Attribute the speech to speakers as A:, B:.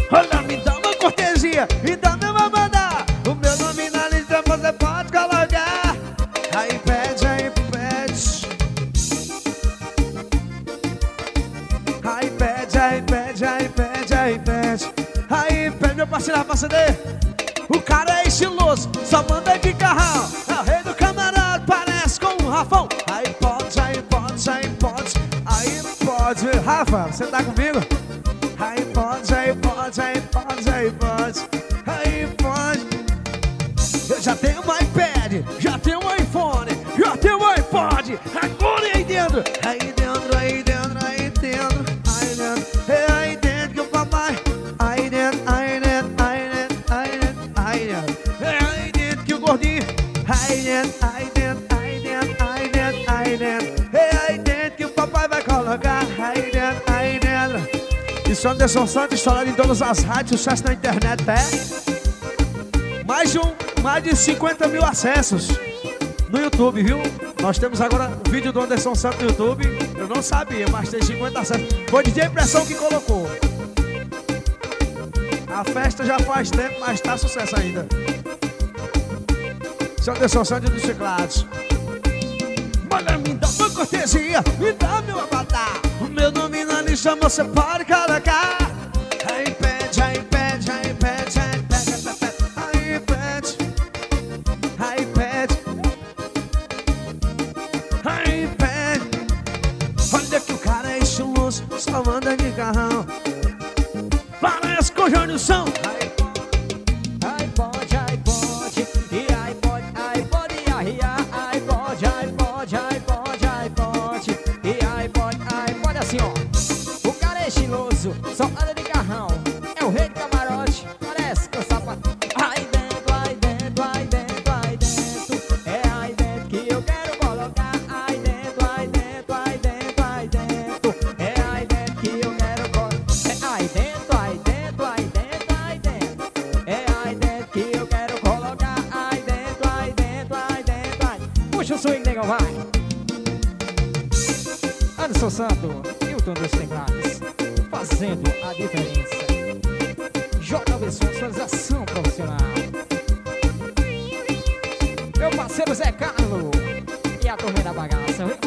A: Olha, me dá uma cortesia, me dá uma banda. O meu nome na lista você pode colocar. Aí pede, aí pede. Aí pede, aí pede, aí pede, aí pede. Aí pede, meu parceiro, pra CD. O cara é estiloso, só manda de carrão. É o rei do camarada, parece com um Rafão. Aí pode, aí pode, aí pode. Aí pode, Rafa, você tá comigo? Aí pode, aí pode, aí pode, aí pode. Aí pode. Eu já tenho um iPad, já tenho um iPhone, já tenho um iPod. Agora aí dentro, aí dentro, aí dentro, aí dentro, aí dentro. É aí dentro que o papai. Aí dentro, aí dentro, aí dentro, aí dentro, aí dentro. É aí dentro que o gordinho. Aí dentro, aí dentro, aí dentro, aí dentro, aí dentro. É aí dentro que o papai vai colocar. Aí dentro, aí dentro. Isso é Anderson Santos, estourado em todas as rádios, sucesso na internet, mais de 50 mil acessos no YouTube, viu? Nós temos agora o vídeo do Anderson Santos no YouTube. Eu não sabia, mas tem 50 acessos. Foi DJ Impressão que colocou. A festa já faz tempo, mas tá sucesso ainda. Isso é Anderson Santos dos teclados. Olha, me dá uma cortesia, me dá meu avatar. O meu nome na lista você pode colocar. Aí pede, aí pede, aí pede, aí pede, aí pede, aí pede, aí pede. Olha que o cara é estiloso, só manda de carrão. Parece com o Jânio São.
B: Ai pode, ai pode, e ai pode, ai pode, ai pode, ai pode, ai pode, ai pode, e ai pode, assim ó. O cara é estiloso, só anda de carrão, é o rei de camarote, parece com o sapato. Ai dentro, ai dentro, ai dentro, ai dentro, é ai dentro que eu quero colocar. Ai dentro, ai dentro, ai dentro, ai dentro, é ai dentro que eu quero colocar. É ai dentro, ai dentro, ai dentro, ai dentro, é ai dentro que eu quero colocar. Ai dentro, ai dentro, ai dentro, ai. Puxa o swing, negão, vai. Anderson Santos, Hilton dos teclados, fazendo a diferença. JB Sonorização profissional. Meu parceiro Zé Carlos e a turma da bagaça.